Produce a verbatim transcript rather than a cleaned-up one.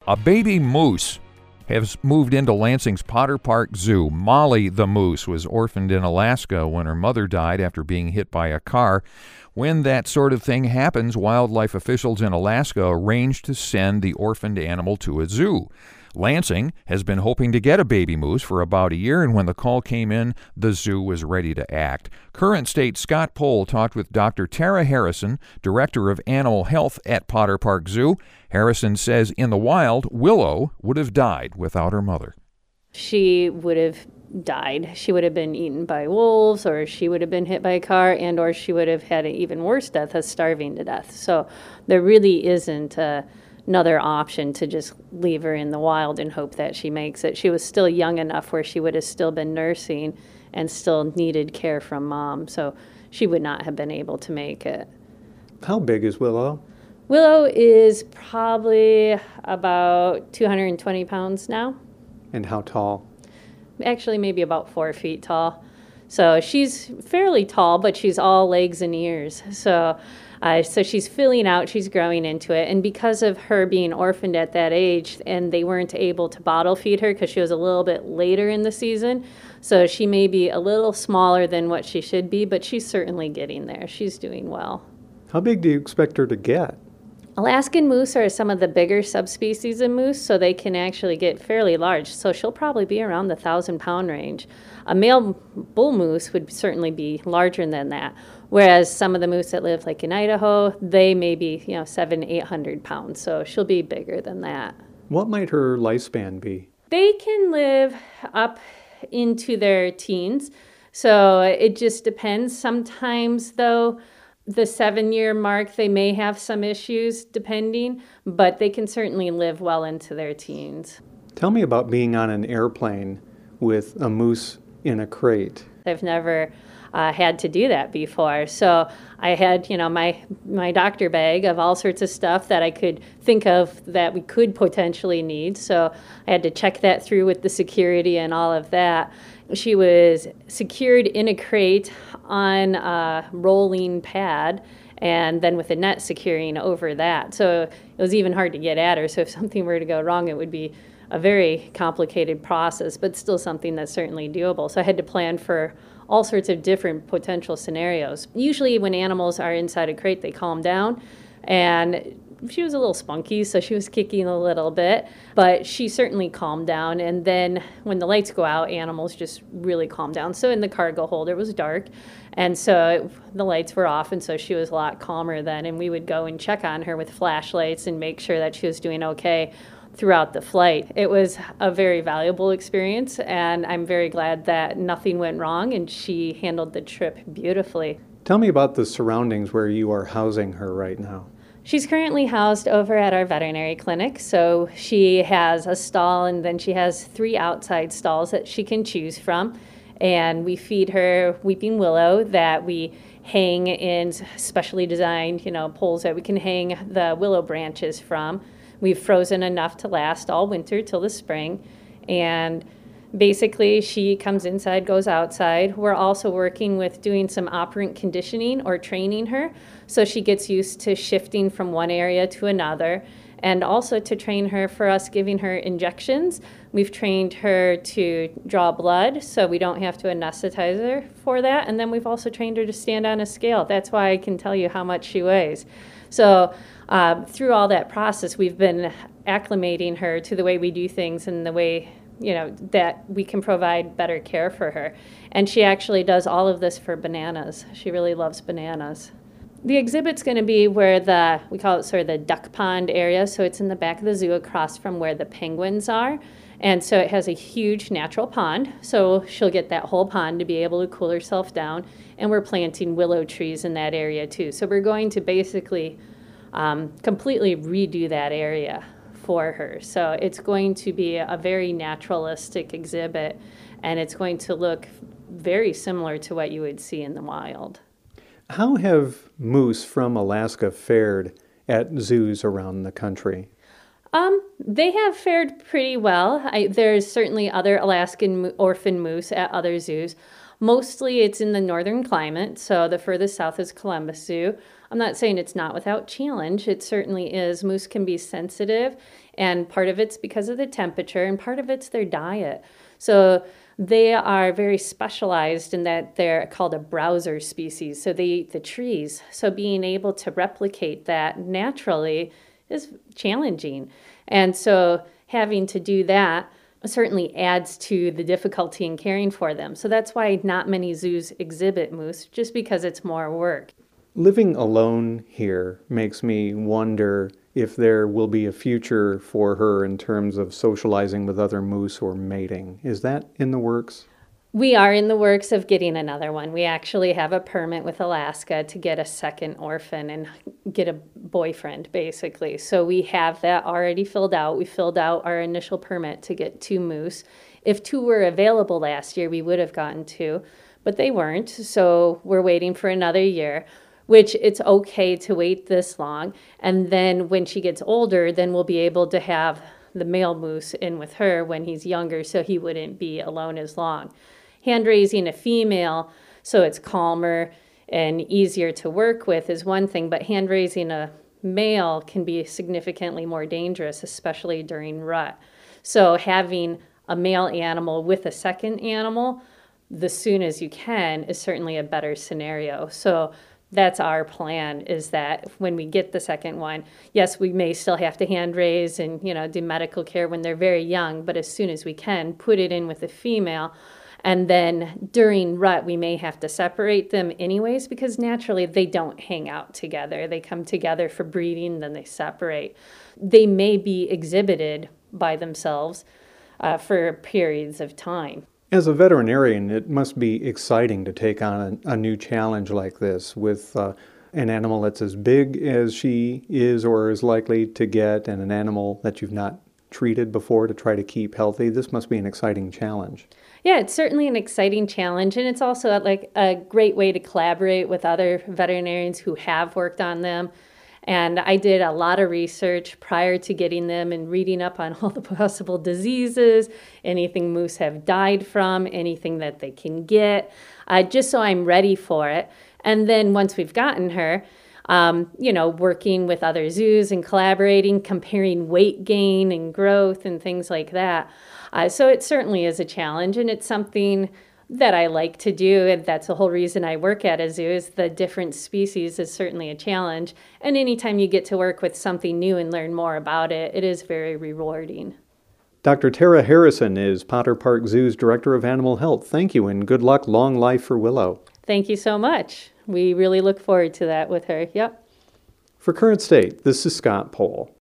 A baby moose has moved into Lansing's Potter Park Zoo. Molly the moose was orphaned in Alaska when her mother died after being hit by a car. When that sort of thing happens, wildlife officials in Alaska arrange to send the orphaned animal to a zoo. Lansing has been hoping to get a baby moose for about a year, and when the call came in, the zoo was ready to act. Current State Scott Pohl talked with Doctor Tara Harrison, Director of Animal Health at Potter Park Zoo. Harrison says in the wild, Willow would have died without her mother. She would have died. She would have been eaten by wolves, or she would have been hit by a car, and or she would have had an even worse death of starving to death. So there really isn't a another option to just leave her in the wild and hope that she makes it. She was still young enough where she would have still been nursing and still needed care from mom, so she would not have been able to make it. How big is Willow? Willow is probably about two hundred twenty pounds now. And how tall? Actually, maybe about four feet tall. So she's fairly tall, but she's all legs and ears. So Uh, so she's filling out, she's growing into it. And because of her being orphaned at that age, and they weren't able to bottle feed her because she was a little bit later in the season, so she may be a little smaller than what she should be, but she's certainly getting there. She's doing well. How big do you expect her to get? Alaskan moose are some of the bigger subspecies of moose, so they can actually get fairly large. So she'll probably be around the thousand pound range. A male bull moose would certainly be larger than that. Whereas some of the moose that live like in Idaho, they may be, you know, seven, eight hundred pounds. So she'll be bigger than that. What might her lifespan be? They can live up into their teens. So it just depends. Sometimes though, the seven-year mark, they may have some issues depending, but they can certainly live well into their teens. Tell me about being on an airplane with a moose in a crate. I've never uh, had to do that before. So I had, you know, my my doctor bag of all sorts of stuff that I could think of that we could potentially need. So I had to check that through with the security and all of that. She was secured in a crate on a rolling pad and then with a net securing over that. So it was even hard to get at her. So if something were to go wrong, it would be a very complicated process, but still something that's certainly doable. So I had to plan for all sorts of different potential scenarios. Usually when animals are inside a crate, they calm down, and she was a little spunky, so she was kicking a little bit, but she certainly calmed down. And then when the lights go out, animals just really calm down. So in the cargo hold, it was dark, and so it, the lights were off, and so she was a lot calmer then. And we would go and check on her with flashlights and make sure that she was doing okay throughout the flight. It was a very valuable experience, and I'm very glad that nothing went wrong, and she handled the trip beautifully. Tell me about the surroundings where you are housing her right now. She's currently housed over at our veterinary clinic. So she has a stall, and then she has three outside stalls that she can choose from. And we feed her weeping willow that we hang in specially designed, you know, poles that we can hang the willow branches from. We've frozen enough to last all winter till the spring. And basically, she comes inside, goes outside. We're also working with doing some operant conditioning or training her so she gets used to shifting from one area to another, and also to train her for us giving her injections. We've trained her to draw blood, so we don't have to anesthetize her for that. And then we've also trained her to stand on a scale. That's why I can tell you how much she weighs. So uh, through all that process, we've been acclimating her to the way we do things and the way, you know, that we can provide better care for her. And she actually does all of this for bananas. She really loves bananas. The exhibit's going to be where the, we call it sort of the duck pond area, so it's in the back of the zoo across from where the penguins are. And so it has a huge natural pond, so she'll get that whole pond to be able to cool herself down. And we're planting willow trees in that area too. So we're going to basically um, completely redo that area for her. So it's going to be a very naturalistic exhibit, and it's going to look very similar to what you would see in the wild. How have moose from Alaska fared at zoos around the country? Um, they have fared pretty well. I, there's certainly other Alaskan mo- orphan moose at other zoos. Mostly it's in the northern climate, so the furthest south is Columbus Zoo. I'm not saying it's not without challenge. It certainly is. Moose can be sensitive, and part of it's because of the temperature, and part of it's their diet. So they are very specialized in that they're called a browser species, so they eat the trees. So being able to replicate that naturally is challenging. And so having to do that certainly adds to the difficulty in caring for them. So that's why not many zoos exhibit moose, just because it's more work. Living alone here makes me wonder if there will be a future for her in terms of socializing with other moose or mating. Is that in the works? We are in the works of getting another one. We actually have a permit with Alaska to get a second orphan and get a boyfriend, basically. So we have that already filled out. We filled out our initial permit to get two moose. If two were available last year, we would have gotten two, but they weren't. So we're waiting for another year, which it's okay to wait this long. And then when she gets older, then we'll be able to have the male moose in with her when he's younger, so he wouldn't be alone as long. Hand raising a female so it's calmer and easier to work with is one thing, but hand raising a male can be significantly more dangerous, especially during rut. So having a male animal with a second animal the soon as you can is certainly a better scenario. So that's our plan, is that when we get the second one, yes, we may still have to hand raise and, you know, do medical care when they're very young, but as soon as we can, put it in with a female. And then during rut, we may have to separate them anyways, because naturally they don't hang out together. They come together for breeding, then they separate. They may be exhibited by themselves uh, for periods of time. As a veterinarian, it must be exciting to take on a, a new challenge like this with uh, an animal that's as big as she is or is likely to get, and an animal that you've not treated before to try to keep healthy. This must be an exciting challenge. Yeah, it's certainly an exciting challenge, and it's also like a great way to collaborate with other veterinarians who have worked on them. And I did a lot of research prior to getting them and reading up on all the possible diseases, anything moose have died from, anything that they can get, uh, just so I'm ready for it. And then once we've gotten her, um, you know, working with other zoos and collaborating, comparing weight gain and growth and things like that. Uh, so it certainly is a challenge, and it's something that I like to do, and that's the whole reason I work at a zoo, is the different species is certainly a challenge. And anytime you get to work with something new and learn more about it, it is very rewarding. Doctor Tara Harrison is Potter Park Zoo's Director of Animal Health. Thank you, and good luck. Long life for Willow. Thank you so much. We really look forward to that with her. Yep. For Current State, this is Scott Pohl.